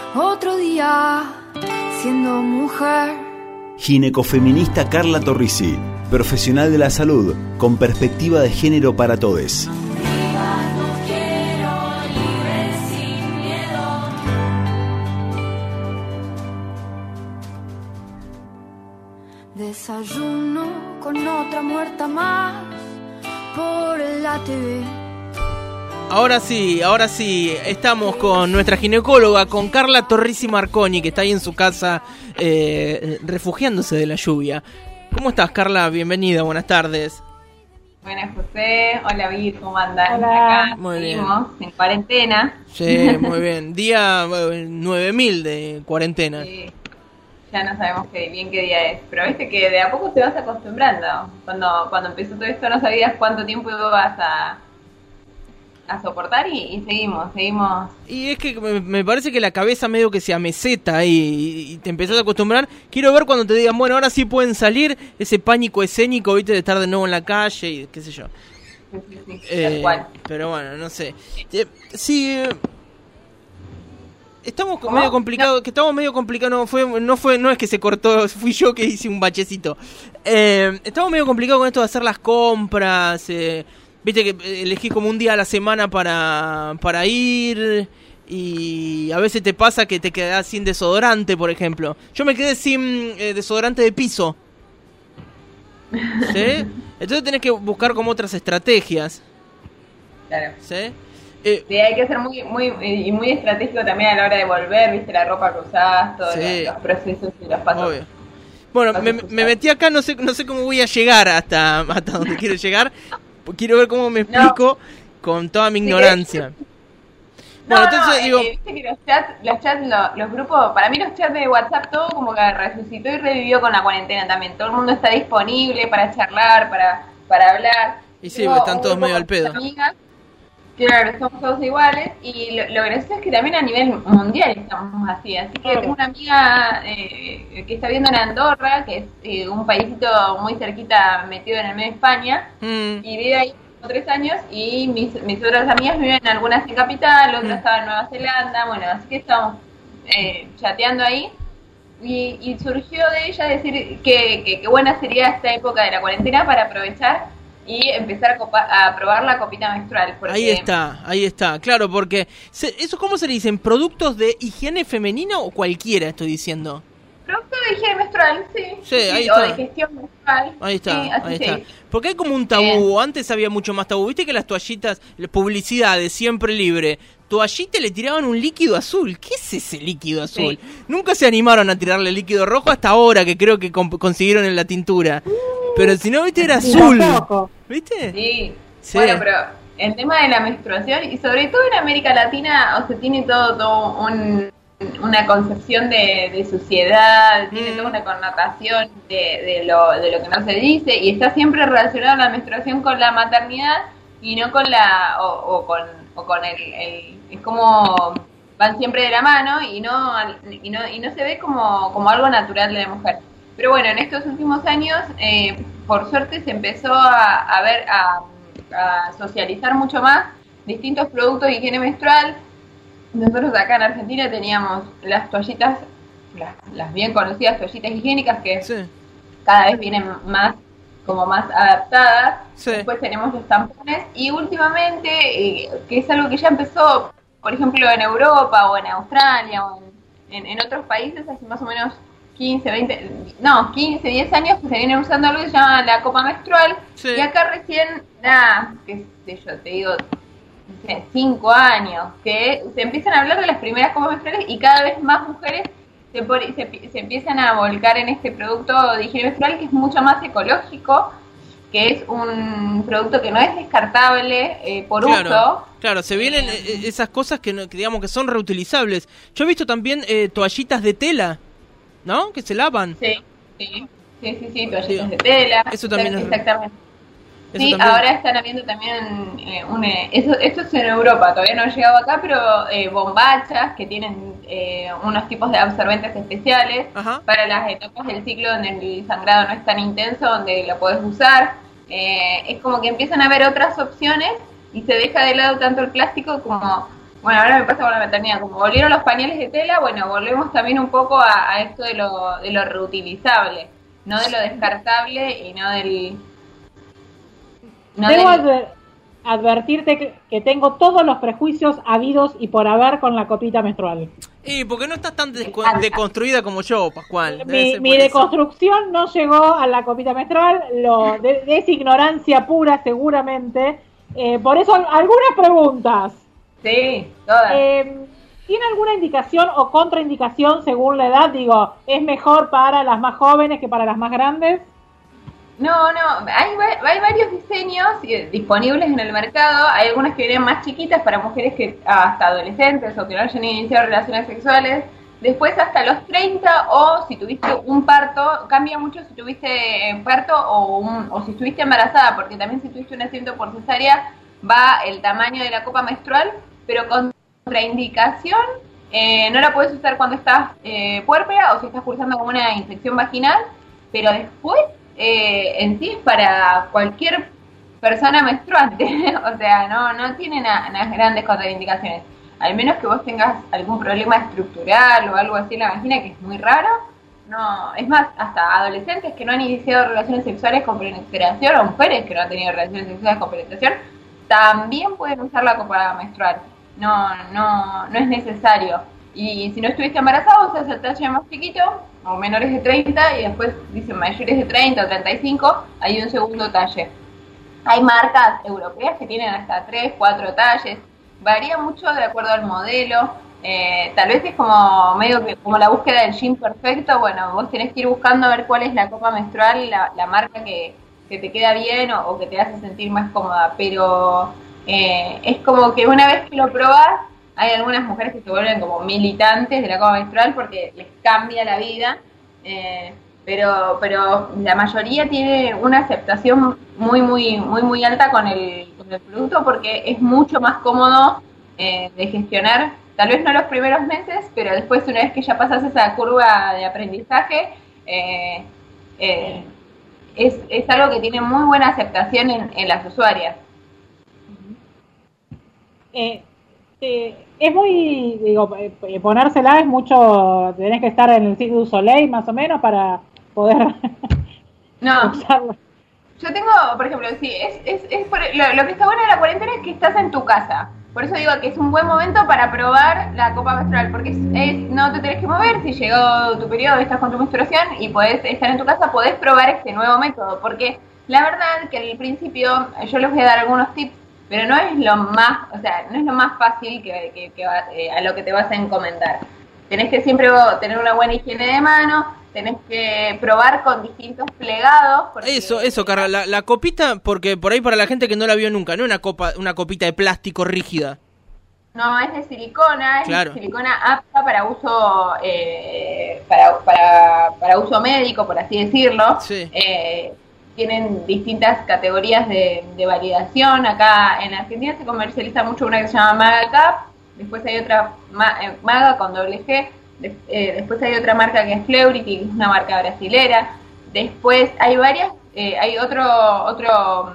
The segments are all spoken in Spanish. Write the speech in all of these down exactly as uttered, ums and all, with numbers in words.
otro día siendo mujer. Ginecofeminista Carla Torrisi, profesional de la salud con perspectiva de género para todes. Desayuno con otra muerta más por la T V. Ahora sí, ahora sí, estamos con nuestra ginecóloga, con Carla Torrisi Marconi, que está ahí en su casa eh, refugiándose de la lluvia. ¿Cómo estás, Carla? Bienvenida, buenas tardes. Buenas, José. Hola, Vir, ¿cómo andan? Hola. Acá muy seguimos bien. En cuarentena. Sí, muy bien. Día nueve mil de cuarentena. Sí. Ya no sabemos qué, bien qué día es, pero viste que de a poco te vas acostumbrando. Cuando cuando empezó todo esto no sabías cuánto tiempo ibas a, a soportar y, y seguimos, seguimos. Y es que me, me parece que la cabeza medio que se ameseta y, y te empezás a acostumbrar. Quiero ver cuando te digan, bueno, ahora sí pueden salir, ese pánico escénico, viste, de estar de nuevo en la calle y qué sé yo. Sí, sí, sí, eh, tal cual. Pero bueno, no sé. Eh, sí... Eh, Estamos ¿Cómo? medio complicados, No. que estamos medio complicados, no fue, no fue, no es que se cortó, fui yo que hice un bachecito. Eh, estamos medio complicados con esto de hacer las compras, eh, viste que elegís como un día a la semana para, para ir y a veces te pasa que te quedás sin desodorante, por ejemplo. Yo me quedé sin eh, desodorante de piso. ¿Sí? Entonces tenés que buscar como otras estrategias. Claro. ¿Sí? Eh, Sí, hay que ser muy muy y muy estratégico también a la hora de volver, viste, la ropa que usás, todos Sí. los, los procesos y los pasos. Obvio. Bueno, pasos me, usados. me metí acá, no sé no sé cómo voy a llegar hasta, hasta donde quiero llegar. Quiero ver cómo me explico no. con toda mi ignorancia. Sí. Bueno, No, entonces no, digo... eh, viste que los chats, los, chats lo, los grupos, para mí los chats de WhatsApp todo como que resucitó y revivió con la cuarentena también. Todo el mundo está disponible para charlar, para, para hablar. Y sí, Tengo están un todos grupo medio al con pedo. amigas. Claro, somos todos iguales y lo, lo gracioso es que también a nivel mundial estamos así. Así que tengo una amiga eh, que está viviendo en Andorra, que es eh, un paísito muy cerquita metido en el medio de España, Mm. y vive ahí por tres años y mis, mis otras amigas viven algunas en Capital, otras Mm. estaban en Nueva Zelanda, bueno, así que estamos eh, chateando ahí. Y, y surgió de ella decir que, que, que buena sería esta época de la cuarentena para aprovechar y empezar a, copa, a probar la copita menstrual. Porque... Ahí está, ahí está, claro, porque... Se, ¿eso cómo se le dicen? ¿Productos de higiene femenina o cualquiera estoy diciendo? Producto de higiene menstrual, sí. Sí, ahí sí, o está. de gestión menstrual. Ahí está, sí, así ahí se está. dice. Porque hay como un tabú, antes había mucho más tabú. Viste que las toallitas, las publicidades, siempre libre, toallita le tiraban un líquido azul. ¿Qué es ese líquido azul? Sí. Nunca se animaron a tirarle líquido rojo hasta ahora, que creo que comp- consiguieron en la tintura. Pero si no, viste, era azul. ¿Viste? Sí. Sí. Bueno, pero el tema de la menstruación, y sobre todo en América Latina, o sea, tiene todo, todo un, una concepción de, de suciedad, Mm. tiene toda una connotación de, de, lo, de lo que no se dice, y está siempre relacionada la menstruación con la maternidad y no con la, o, o con, o con el, el, es como van siempre de la mano y no, y no, y no se ve como, como algo natural de la mujer. Pero bueno, en estos últimos años, eh, por suerte se empezó a, a ver, a, a socializar mucho más distintos productos de higiene menstrual. Nosotros acá en Argentina teníamos las toallitas, las, las bien conocidas toallitas higiénicas que Sí. cada vez vienen más, como más adaptadas. Sí. Después tenemos los tampones y últimamente, eh, que es algo que ya empezó, por ejemplo, en Europa o en Australia o en, en, en otros países, hace más o menos quince, veinte, no, quince, diez años que se viene usando algo que se llama la copa menstrual. Sí. Y acá recién, nada, qué sé yo, te digo, no sé, cinco años, que se empiezan a hablar de las primeras copas menstruales y cada vez más mujeres se, por, se, se empiezan a volcar en este producto de higiene menstrual que es mucho más ecológico, que es un producto que no es descartable eh, por Claro, uso. claro, se vienen eh, esas cosas que, no, que digamos que son reutilizables. Yo he visto también eh, toallitas de tela, ¿no? Que se lavan. Sí, sí, sí, sí, sí, toallitas Digo, de tela. eso también es- Exactamente. Eso Sí, también- ahora están habiendo también eh, un, eh, eso, esto es en Europa, todavía no ha llegado acá, pero eh, bombachas que tienen eh, unos tipos de absorbentes especiales Ajá. para las etapas del ciclo donde el sangrado no es tan intenso, donde lo podés usar. Eh, es como que empiezan a haber otras opciones y se deja de lado tanto el plástico como Bueno, ahora me pasa con la maternidad, como volvieron los pañales de tela, bueno, volvemos también un poco a, a esto de lo, de lo reutilizable, no de lo descartable y no del... No Debo del... adver- advertirte que, que tengo todos los prejuicios habidos y por haber con la copita menstrual. Y porque no estás tan desco- deconstruida como yo, Pascual. Debe Mi, ser mi por eso. deconstrucción no llegó a la copita menstrual, lo de, de es ignorancia pura seguramente. Eh, por eso algunas preguntas. Sí, todas. Eh, ¿Tiene alguna indicación o contraindicación según la edad? Digo, ¿es mejor para las más jóvenes que para las más grandes? No, no, hay, va- hay varios diseños eh, disponibles en el mercado, hay algunas que vienen más chiquitas para mujeres que hasta adolescentes o que no hayan iniciado relaciones sexuales, después hasta los treinta o si tuviste un parto, cambia mucho si tuviste eh, parto o, un, o si estuviste embarazada, porque también si tuviste un nacimiento por cesárea va el tamaño de la copa menstrual, pero contraindicación, eh, no la puedes usar cuando estás eh, puérpera o si estás cursando como una infección vaginal, pero después eh, en sí es para cualquier persona menstruante, o sea, no, no tiene na- na- grandes contraindicaciones, al menos que vos tengas algún problema estructural o algo así en la vagina, que es muy raro. No, es más, hasta adolescentes que no han iniciado relaciones sexuales con penetración o mujeres que no han tenido relaciones sexuales con penetración también pueden usar la copa menstrual. No, no, no es necesario. Y si no estuviste embarazado, usas el talle más chiquito, o menores de treinta, y después dicen mayores de treinta o treinta y cinco, hay un segundo talle. Hay marcas europeas que tienen hasta tres, cuatro talles, varía mucho de acuerdo al modelo. Eh, tal vez es como medio que como la búsqueda del jean perfecto. Bueno, vos tenés que ir buscando a ver cuál es la copa menstrual, la, la marca que, que te queda bien o, o que te hace sentir más cómoda, pero eh, es como que una vez que lo probás, hay algunas mujeres que se vuelven como militantes de la copa menstrual porque les cambia la vida, eh, pero pero la mayoría tiene una aceptación muy muy muy muy alta con el, con el producto porque es mucho más cómodo eh, de gestionar. Tal vez no los primeros meses, pero después una vez que ya pasas esa curva de aprendizaje, eh, eh, es, es algo que tiene muy buena aceptación en, en las usuarias. Eh, eh, es muy, digo, eh, ponérsela es mucho, tenés que estar en el Cirque du Soleil más o menos para poder No, usarla. yo tengo, por ejemplo, sí, es, es, es por, lo, lo que está bueno de la cuarentena es que estás en tu casa. Por eso digo que es un buen momento para probar la copa menstrual, porque es, es, no te tenés que mover. Si llegó tu periodo, estás con tu menstruación y podés estar en tu casa, podés probar este nuevo método, porque la verdad que al principio yo les voy a dar algunos tips, pero no es lo más, o sea, no es lo más fácil que, que, que va, eh, a lo que te vas a encomendar. Tenés que siempre tener una buena higiene de manos, tenés que probar con distintos plegados. Porque... Eso, eso, Carla, la, la copita, porque por ahí para la gente que no la vio nunca, no una copa, una copita de plástico rígida. No, es de silicona, es Claro. de silicona apta para uso eh, para, para, para uso médico, por así decirlo. Sí. Eh, tienen distintas categorías de, de validación. Acá en Argentina se comercializa mucho una que se llama Maga Cap, después hay otra Ma, eh, Maga con doble G, de, eh, después hay otra marca que es Fleurity, que es una marca brasilera. Después hay varias, eh, hay otro otro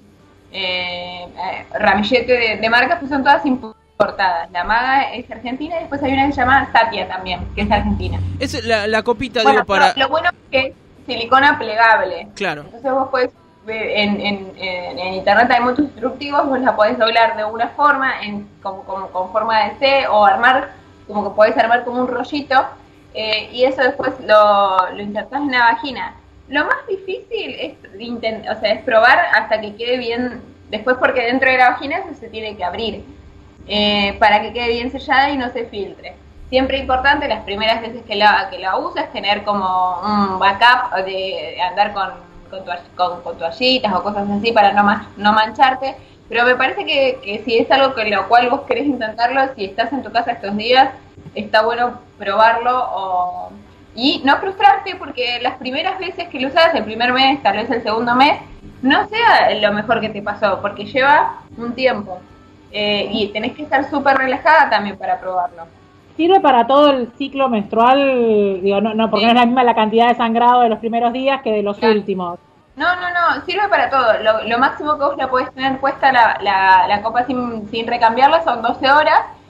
eh, eh, ramillete de, de marcas que son todas importadas. La Maga es argentina y después hay una que se llama Satia también, que es argentina. Es la, la copita, Bueno, digo, para... lo, lo bueno es que es silicona plegable. Claro. Entonces vos podés, en, en, en, en internet hay muchos instructivos, vos la podés doblar de una forma, en, como, como, con forma de C, o armar, como que podés armar como un rollito, eh, y eso después lo, lo insertás en la vagina. Lo más difícil es, intent, o sea, es probar hasta que quede bien, después porque dentro de la vagina eso se tiene que abrir, eh, para que quede bien sellada y no se filtre. Siempre importante las primeras veces que la, que la usas tener como un backup de andar con, con, toall, con, con toallitas o cosas así para no, man, no mancharte, pero me parece que, que si es algo con lo cual vos querés intentarlo, si estás en tu casa estos días, está bueno probarlo o, y no frustrarte porque las primeras veces que lo usas, el primer mes, tal vez el segundo mes, no sea lo mejor que te pasó, porque lleva un tiempo eh, y tenés que estar súper relajada también para probarlo. ¿Sirve para todo el ciclo menstrual? Digo, no, no porque sí. No es la misma la cantidad de sangrado de los primeros días que de los claro. últimos. No, no, no, sirve para todo. Lo, lo máximo que vos la podés tener puesta la, la, la copa sin, sin recambiarla son doce horas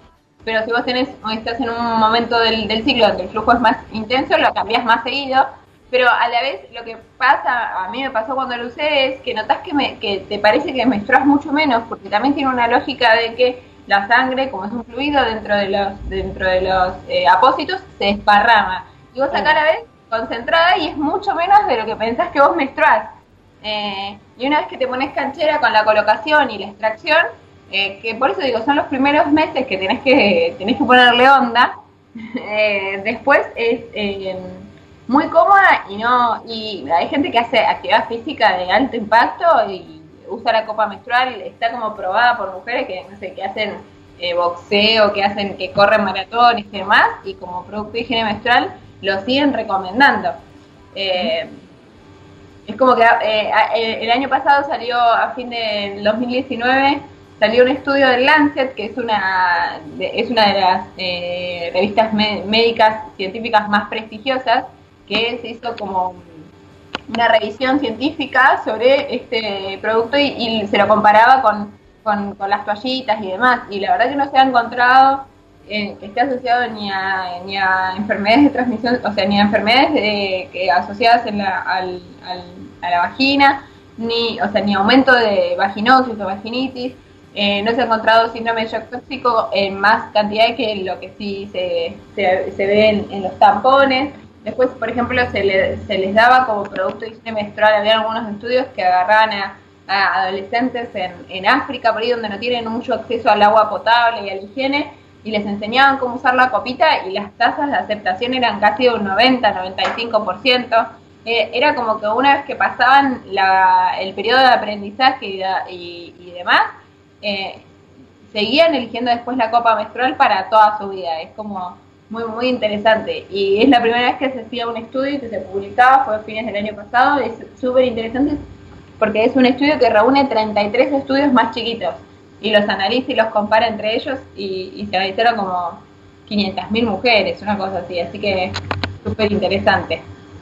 pero si vos tenés o estás en un momento del, del ciclo donde el flujo es más intenso, lo cambiás más seguido, pero a la vez lo que pasa, a mí me pasó cuando lo usé, es que notás que, me, que te parece que menstruas mucho menos, porque también tiene una lógica de que la sangre, como es un fluido dentro de los dentro de los eh, apósitos, se desparrama. Y vos acá a la vez concentrada y es mucho menos de lo que pensás que vos menstruás. Eh, y una vez que te pones canchera con la colocación y la extracción, eh, que por eso digo, son los primeros meses que tenés que tenés que ponerle onda, eh, después es eh, muy cómoda y no y hay gente que hace actividad física de alto impacto y usa la copa menstrual, está como probada por mujeres que no sé, que hacen eh, boxeo, que hacen, que corren maratones y demás, y como producto de higiene menstrual lo siguen recomendando. Eh, es como que eh, el año pasado salió, a fin del dos mil diecinueve, salió un estudio del Lancet, que es una de, es una de las eh, revistas médicas científicas más prestigiosas, que se hizo como una revisión científica sobre este producto y, y se lo comparaba con, con, con las toallitas y demás, y la verdad que no se ha encontrado eh, que esté asociado ni a, ni a enfermedades de transmisión, o sea, ni a enfermedades de, que asociadas en la, al, al, a la vagina, ni, o sea, ni aumento de vaginosis o vaginitis. Eh, no se ha encontrado síndrome de shock tóxico en más cantidad que lo que sí se, se, se ve en, en los tampones. Después, por ejemplo, se, le, se les daba como producto de higiene menstrual. Había algunos estudios que agarraban a, a adolescentes en, en África, por ahí donde no tienen mucho acceso al agua potable y a la higiene, y les enseñaban cómo usar la copita, y las tasas de aceptación eran casi de un noventa, noventa y cinco por ciento. Eh, era como que una vez que pasaban la, el periodo de aprendizaje y, y, y demás, eh, seguían eligiendo después la copa menstrual para toda su vida. Es como muy muy interesante, y es la primera vez que se hacía un estudio y que se publicaba, fue a fines del año pasado. Es súper interesante porque es un estudio que reúne treinta y tres estudios más chiquitos y los analiza y los compara entre ellos, y, y se analizaron como quinientas mil mujeres, una cosa así, así que súper interesante.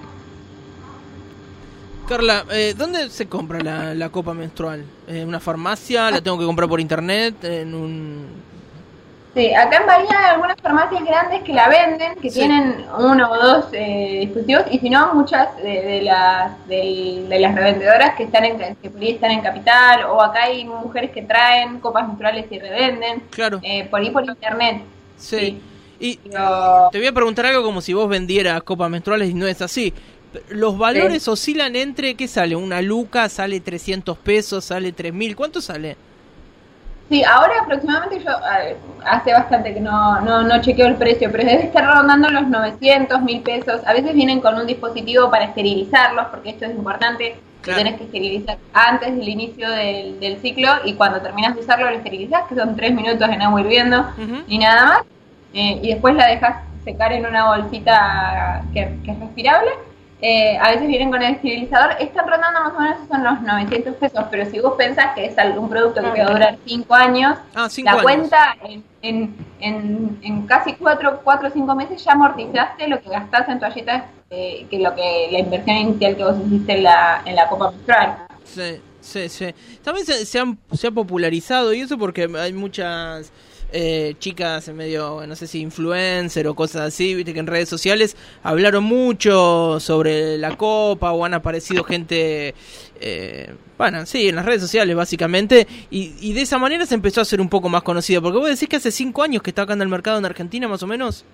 Carla, eh, ¿dónde se compra la, la copa menstrual? ¿En una farmacia? ¿La tengo que comprar por internet? ¿En un...? Sí, acá en Bahía hay algunas farmacias grandes que la venden, que sí, tienen uno o dos eh, dispositivos, y si no, muchas de, de las de, de las revendedoras que están en que por ahí están en Capital, o acá hay mujeres que traen copas menstruales y revenden, claro, eh, por ahí por internet. Sí, sí. Y Pero... te voy a preguntar algo como si vos vendieras copas menstruales, y no es así. Los valores sí oscilan entre, ¿qué sale? Una luca, sale trescientos pesos, sale tres mil, ¿cuánto sale? Sí, ahora aproximadamente yo eh, hace bastante que no, no, no chequeo el precio, pero debe estar rondando los novecientos, mil pesos. A veces vienen con un dispositivo para esterilizarlos, porque esto es importante, claro, que tenés que esterilizar antes del inicio del, del ciclo, y cuando terminas de usarlo lo esterilizás, que son tres minutos en agua hirviendo, uh-huh, y nada más, eh, y después la dejas secar en una bolsita que, que es respirable. Eh, a veces vienen con el esterilizador, están rondando más o menos, son los novecientos pesos, pero si vos pensás que es algún producto que te va a durar cinco años, ah, cinco la años. cuenta en, en, en, en casi cuatro o cinco meses ya amortizaste lo que gastás en toallitas, eh, que lo que la inversión inicial que vos hiciste en la, en la copa menstrual. Sí, sí, sí. También se, se, han, se ha popularizado, y eso porque hay muchas... Eh, chicas en medio, no sé si influencer o cosas así, viste que en redes sociales hablaron mucho sobre la copa, o han aparecido gente, eh, bueno, sí, en las redes sociales básicamente, y, y de esa manera se empezó a hacer un poco más conocida, porque vos decís que hace cinco años que está acá en el mercado en Argentina, más o menos.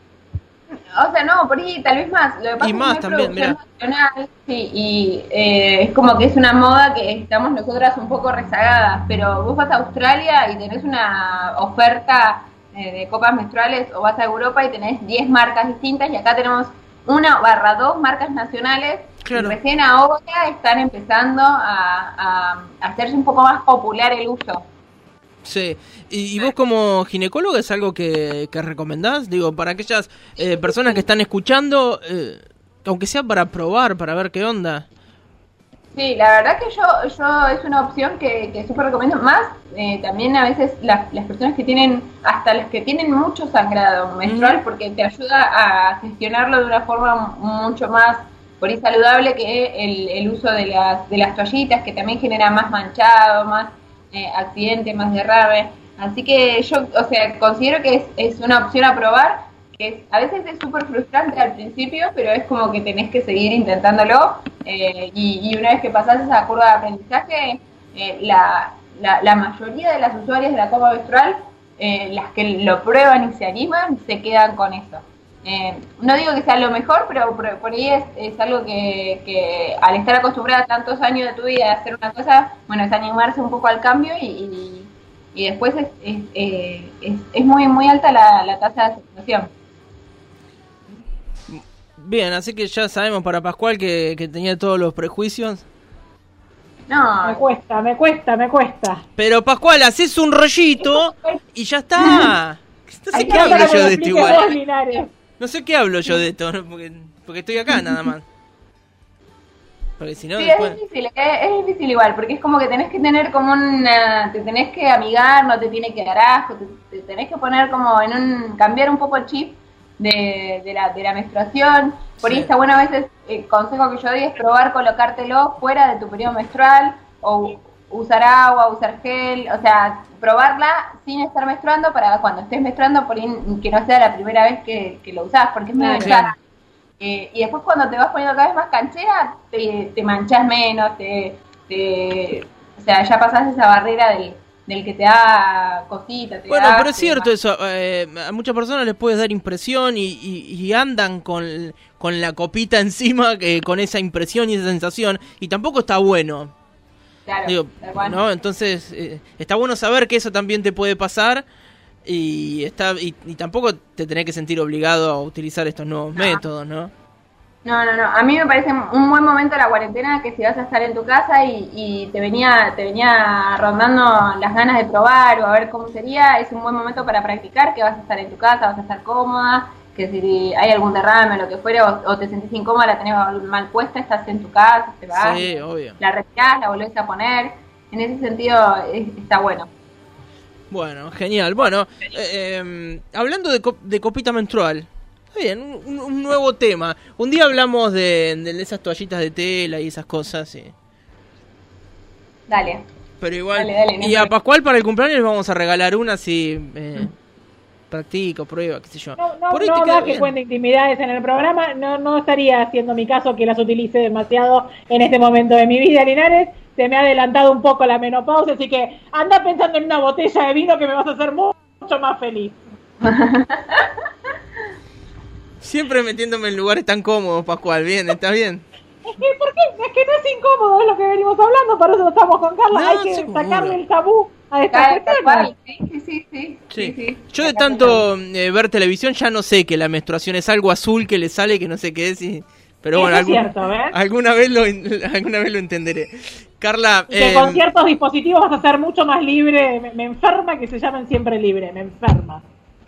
O sea, no, por ahí tal vez más. Lo que pasa y más es que también, mira. Nacional, sí, y eh, es como que es una moda que estamos nosotras un poco rezagadas, pero vos vas a Australia y tenés una oferta eh, de copas menstruales, o vas a Europa y tenés diez marcas distintas, y acá tenemos una barra dos marcas nacionales, claro, y recién ahora están empezando a, a, a hacerse un poco más popular el uso. Sí, y, y vos como ginecóloga, ¿es algo que, que recomendás? Digo, para aquellas eh, personas que están escuchando, eh, aunque sea para probar, para ver qué onda. Sí, la verdad que yo yo es una opción que, que súper recomiendo. Más, eh, también a veces las, las personas que tienen, hasta las que tienen mucho sangrado menstrual, mm. porque te ayuda a gestionarlo de una forma mucho más por ahí saludable que el, el uso de las, de las toallitas, que también genera más manchado, más... Eh, accidente, más derrame. Así que yo, o sea, considero que es, es una opción a probar, que es, a veces es súper frustrante al principio, pero es como que tenés que seguir intentándolo, eh, y, y una vez que pasás esa curva de aprendizaje, eh, la, la, la mayoría de las usuarias de la copa menstrual, eh, las que lo prueban y se animan, se quedan con eso. Eh, no digo que sea lo mejor, pero por, por ahí es, es algo que, que al estar acostumbrada tantos años de tu vida a hacer una cosa, bueno, es animarse un poco al cambio y... y Y después es, es, eh, es, es muy muy alta la, la tasa de aceptación. Bien, así que ya sabemos para Pascual que, que tenía todos los prejuicios. No. Me cuesta, me cuesta, me cuesta. Pero Pascual, haces un rollito y ya está. No sé Hay qué que hablo hablar yo con de los esto vos, igual. Linares. No sé qué hablo yo de esto, ¿no? porque, porque estoy acá nada más. Porque si no, Sí, después... es difícil, es, es difícil igual, porque es como que tenés que tener como una, te tenés que amigar, no te tiene que dar asco, te, te tenés que poner como en un, cambiar un poco el chip de, de, la, de la menstruación. Por Sí. ahí está bueno a veces, el consejo que yo doy es probar colocártelo fuera de tu periodo menstrual, o usar agua, usar gel, o sea, probarla sin estar menstruando para cuando estés menstruando, por ahí que no sea la primera vez que, que lo usás, porque es medio Claro. desastre. Eh, y después cuando te vas poniendo cada vez más canchera, te, te manchás menos, te, te, o sea, ya pasás esa barrera del, del que te da cosita. Te Bueno, da pero es asco y cierto demás. eso. Eh, a muchas personas les puedes dar impresión y, y, y andan con, con la copita encima, que con esa impresión y esa sensación, y tampoco está bueno. Claro, Digo, tal cual. ¿no? Entonces, eh, está bueno saber que eso también te puede pasar y está y, y tampoco te tenés que sentir obligado a utilizar estos nuevos No. métodos, ¿no? No, no, no. A mí me parece un buen momento la cuarentena, que si vas a estar en tu casa y, y te venía te venía rondando las ganas de probar o a ver cómo sería, es un buen momento para practicar, que vas a estar en tu casa, vas a estar cómoda, que si hay algún derrame o lo que fuera, o, o te sentís incómoda, la tenés mal puesta, estás en tu casa, te vas, Sí, obvio. la retirás, la volvés a poner. En ese sentido es- está bueno. Bueno, genial. Bueno, eh, eh, hablando de, co- de copita menstrual, está bien, un, un nuevo tema. Un día hablamos de, de esas toallitas de tela y esas cosas, sí. Dale. Pero igual, Dale, dale, no y a hay problema. Pascual para el cumpleaños le vamos a regalar una si eh, practica, prueba, qué sé yo. No, no, Por ahí no te queda da que bien. cuente intimidades en el programa, no, no estaría haciendo mi caso que las utilice demasiado en este momento de mi vida, Linares. Se me ha adelantado un poco la menopausia, así que anda pensando en una botella de vino que me vas a hacer mu- mucho más feliz. Siempre metiéndome en lugares tan cómodos, Pascual. Bien, está bien. Es que, ¿por qué? Es que no es incómodo, es lo que venimos hablando, por eso estamos con Carla. No, Hay que seguro. sacarle el tabú a estas Tal, tal cuestiones. cual. Sí, sí, sí, sí, Sí. sí, sí. Yo de tanto eh, ver televisión ya no sé que la menstruación es algo azul que le sale que no sé qué es. Y... Pero Eso bueno, es algún- cierto, ¿ves? alguna vez lo alguna vez lo entenderé. Carla, Y que eh, con ciertos dispositivos vas a ser mucho más libre. Me, me enferma que se llamen siempre libre, me enferma.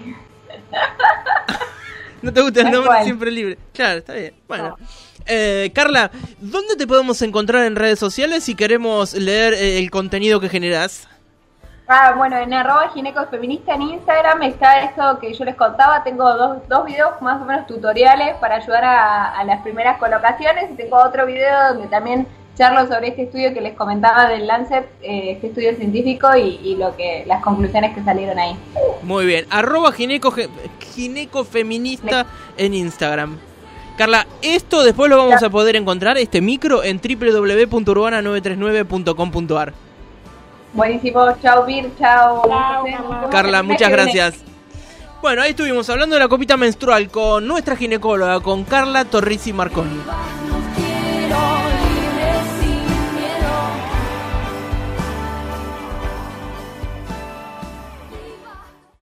¿no te gusta el Tal nombre cual. siempre libre? Claro, está bien. Bueno. No. Eh, Carla, ¿dónde te podemos encontrar en redes sociales si queremos leer eh, el contenido que generás? Ah, bueno, en arroba ginecofeminista en Instagram está esto que yo les contaba. Tengo dos, dos videos más o menos tutoriales para ayudar a, a las primeras colocaciones, y tengo otro video donde también charlo sobre este estudio que les comentaba del Lancet, eh, este estudio científico y, y lo que las conclusiones que salieron ahí. Muy bien, arroba gineco, ginecofeminista en Instagram. Carla, esto después lo vamos a poder encontrar, este micro, en doble u doble u doble u punto urbana nueve tres nueve punto com punto a r. Buenísimo, chao Vir, chao. Chao, José, mamá. nos vemos Carla, el mes muchas que viene. gracias. Bueno, ahí estuvimos hablando de la copita menstrual con nuestra ginecóloga, con Carla Torrisi Marconi.